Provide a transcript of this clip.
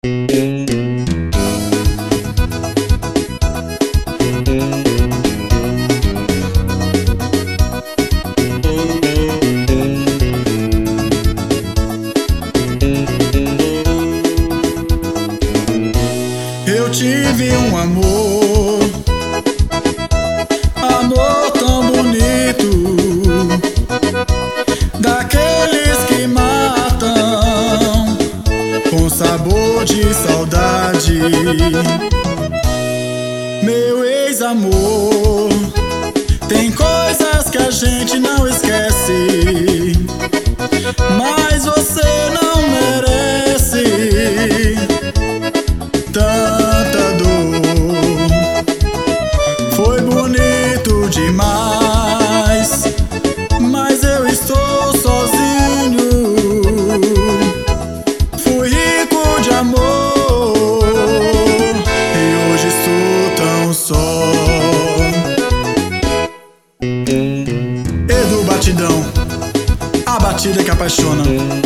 Eu tive um amor tão bonito, daqueles que matam com sabor de saudade. Meu ex-amor, tem coisas que a gente não esquece, mas você não merece tanta dor. Foi bonito demais, mas eu estou sozinho. Fui rico de amor e hoje estou tão só. Edu Batidão, a batida que apaixona.